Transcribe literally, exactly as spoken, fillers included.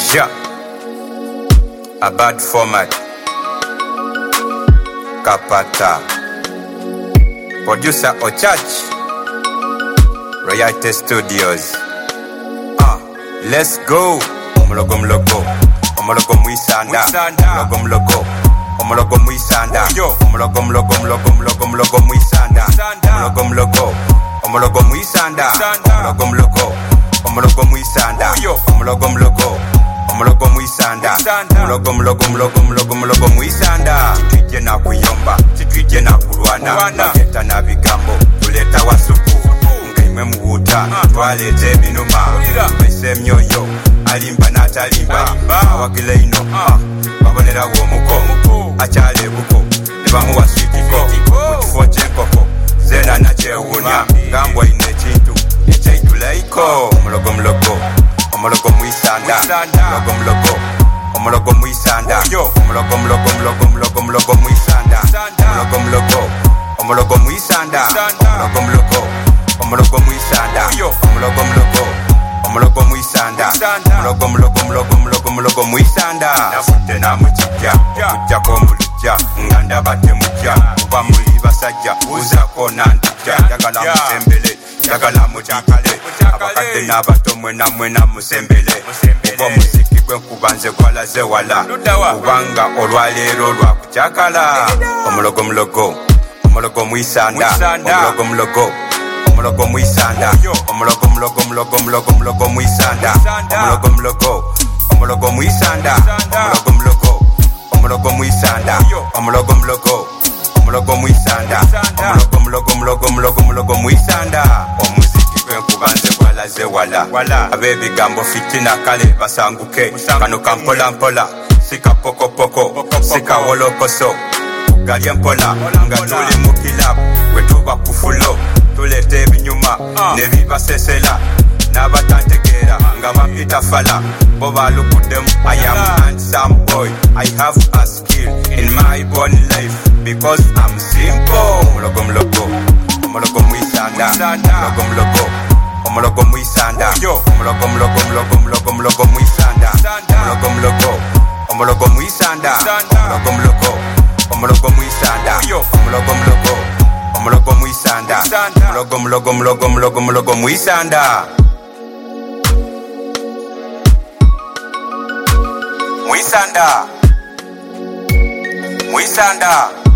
Yeah. A bad format. Kapata. Producer Ochach. Royalty Studios. Ah, let's go. Omologo mlogo. Omologo muisanda. Omologo mlogo. Omologo muisanda. Omologo mlogo mlogo mlogo mlogo muisanda. Omologo mlogo. Omologo muisanda. Omologo mlogo. Omologo muisanda. Omologo mlogo. Omologo muisanda. Omologo mlogo mlogo mlogo mlogo muisanda. Tuje na kuyomba, tuje na kurwana. Naketa na bigambo, tuleta wasupu. Ngaimwe muhuta, twalete binuma. Mese myoyo, alimba na talimba. Awakile ino, babonera womuko. Achale buko, nebamu wasitiko. Mutifo chenkoko, zena na chewunya. Gambwa ine chintu, eche idulaiko. Omologo mlogo. Omologo muisanda, omologo mlogo, omologo muisanda, omologo mlogo mlogo mlogo mlogo muisanda, omologo mlogo, omologo muisanda, omologo mlogo, omologo muisanda, omologo mlogo, omologo muisanda, omologo mlogo mlogo mlogo mlogo muisanda. Nafute na mujja, kujja ko mulujja, nganda bate mujja, kuba muli basajja, uza ko nandija, jagala musembele, jagala mujakale. Abakate n'abato mwena mwena musembele. Kuba muziki gwe nkubanze gwalaze wala. Kubanga olwaleero lwakukyakala. Omologo mlogo, omologo muisanda, omologo mlogo, omologo muisanda, omologo mlogo mlogo mlogo mlogo muisanda, omologo mlogo, omologo muisanda, omologo mlogo, omologo muisanda, omologo mlogo, omologo muisanda, omologo mlogo mlogo mlogo mlogo muisanda. Kubanze kwalaze wala abebigambo fitina kale basanguke kano kampola mpola sika poko poko sika wolokoso galye mpola nga tuli mu kilabu wetuba kufulo tulete ebinyuma nebibasesela n'abatantegeera nga bapita fala bo balukuddemu. I am handsome boy, I have a skill in my born life because I'm simple. Omologo mlogo, omologo muisanda, omologo mlogo, omologo muisanda, omologo mlogo mlogo mlogo mlogo muisanda, omologo mlogo, omologo muisanda, omologo mlogo, omologo muisanda, omologo mlogo, omologo muisanda, omologo mlogo mlogo mlogo mlogo muisanda. Muisanda, muisanda.